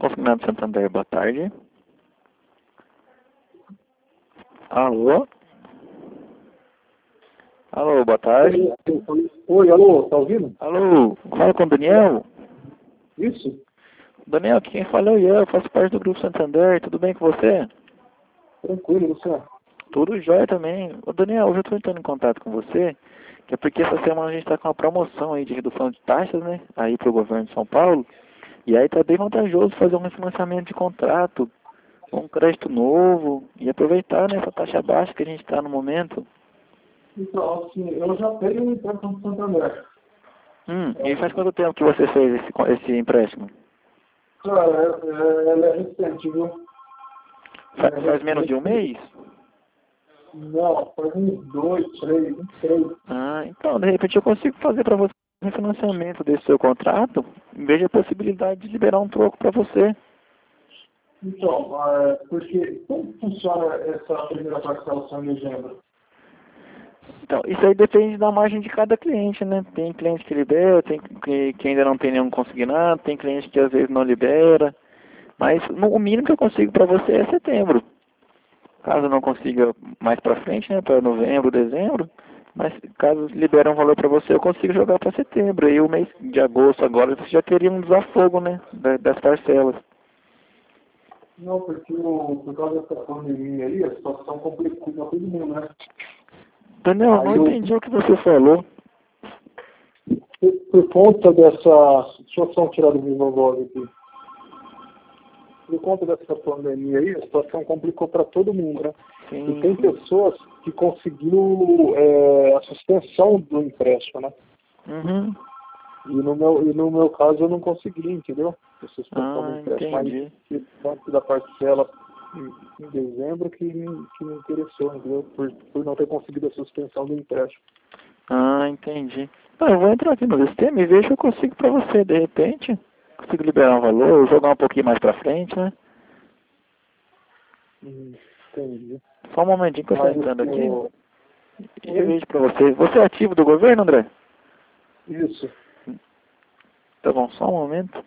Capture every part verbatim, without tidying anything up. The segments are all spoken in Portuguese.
Consignado Santander, boa tarde. Alô? Alô, boa tarde. Oi, alô, tá ouvindo? Alô, fala com o Daniel? Isso? Daniel, aqui quem fala é o Ian, eu faço parte do Grupo Santander, tudo bem com você? Tranquilo, Luciano. Tudo jóia também. Ô Daniel, hoje eu estou entrando em contato com você, que é porque essa semana a gente está com uma promoção aí de redução de taxas, né, aí para o governo de São Paulo, e aí tá bem vantajoso fazer um refinanciamento de contrato, um crédito novo, e aproveitar, né, essa taxa baixa que a gente está no momento. Então, assim, eu já tenho um empréstimo do Santander. Hum, e faz quanto tempo que você fez esse, co- esse empréstimo? Cara, é, é, ela é recente, viu? Fa- É faz menos de um recente. mês? Não, faz uns dois, três, uns três. Ah, então, de repente eu consigo fazer para você um refinanciamento desse seu contrato, veja a possibilidade de liberar um troco para você. Então, é, porque como funciona essa primeira parcelação em dezembro? Então, isso aí depende da margem de cada cliente, né? Tem cliente que libera, tem que, que ainda não tem nenhum consignado, tem cliente que às vezes não libera. Mas no, o mínimo que eu consigo para você é setembro. Caso não consiga mais para frente, né? Para novembro, dezembro. Mas caso libere um valor para você, eu consigo jogar para setembro. Aí o mês de agosto agora você já teria um desafogo, né? da- Das parcelas. Não, porque o, por causa dessa pandemia aí, a situação complicou para todo mundo, né? Daniel, Aí não eu, entendi o que você falou. por, por conta dessa situação tirada do Viva Voz aqui, por conta dessa pandemia aí, a situação complicou para todo mundo, né? E Sim, tem sim. pessoas que conseguiram é, a suspensão do empréstimo, né? Uhum. E no meu, e no meu caso eu não consegui, entendeu? A suspensão do Ah, empréstimo. Mas entendi. que tanto da parcela em, em dezembro que me, que me interessou, entendeu? Por, por não ter conseguido a suspensão do empréstimo. Ah, entendi. Ah, eu vou entrar aqui no sistema e ver se eu consigo pra você, de repente. Consigo liberar um valor, jogar um pouquinho mais pra frente, né? Hum, entendi. Só um momentinho que eu tô Mas entrando aqui o, e eu vejo pra você. Você é ativo do governo, André? isso. Tá bom, só um momento.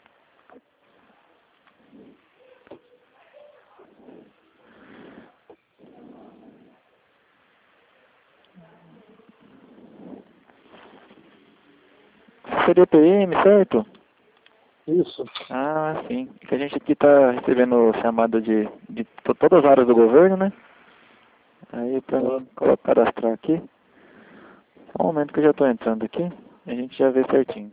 C D P M, certo? Isso. Ah, sim. É que a gente aqui tá recebendo chamada de, de to- todas as áreas do governo, né? Aí pra mim colocar cadastrar aqui. Só um momento que eu já tô entrando aqui. E a gente já vê certinho.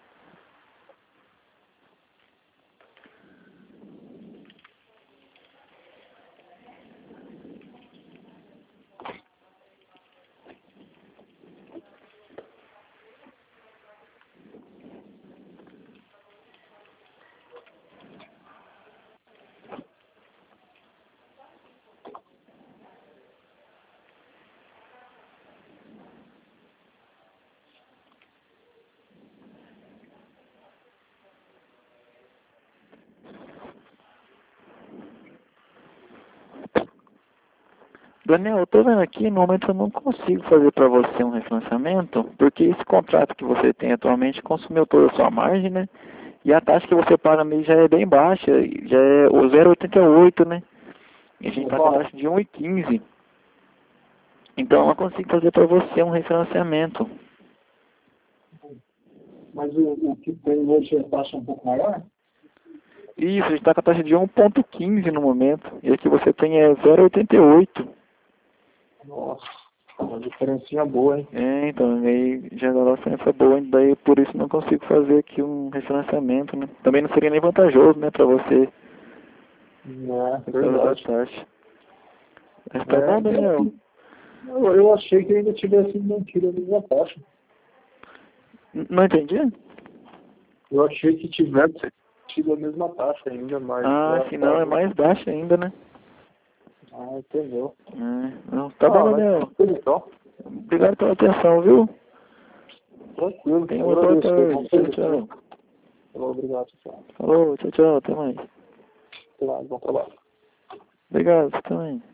Daniel, eu tô vendo aqui, no momento eu não consigo fazer para você um refinanciamento, porque esse contrato que você tem atualmente consumiu toda a sua margem, né? E a taxa que você paga mês já é bem baixa, já é o zero vírgula oitenta e oito, né? E a gente tá com a taxa de um vírgula quinze. Então eu não consigo fazer para você um refinanciamento. Mas o, o que tem hoje é taxa um pouco maior? Isso, a gente tá com a taxa de um vírgula quinze no momento. E aqui você tem é zero vírgula oitenta e oito. Nossa, uma diferencinha boa, hein? É, então, aí já dá uma diferença boa, e daí por isso não consigo fazer aqui um refinanciamento, né? Também não seria nem vantajoso, né, pra você, É, por causa da verdade. taxa. Mas tá bom, É, Daniel? eu, eu achei que ainda tivesse mantido a mesma taxa. N- Não entendi? Eu achei que tivesse tido a mesma taxa ainda, mas Ah, é, se não, é tá. mais baixa ainda, né? Ah, entendeu. É, não, tá bom, Ah, mas Daniel. tranquilo então. Obrigado pela atenção, viu? Tranquilo. Tenha Eu uma boa agradeço. tarde. Tchau, Bom, tchau. obrigado, pessoal. Falou, tchau, tchau. Até mais. Bom trabalho. Obrigado, você também.